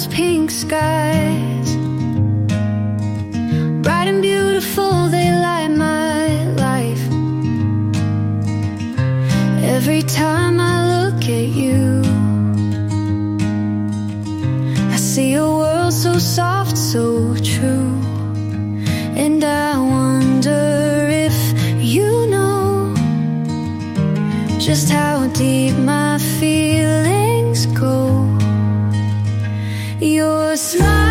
those pink skies, bright and beautiful, they light my life. Every time I look at you, I see a world so soft, so true. And I wonder if you know just how deep my feelings go. Your smile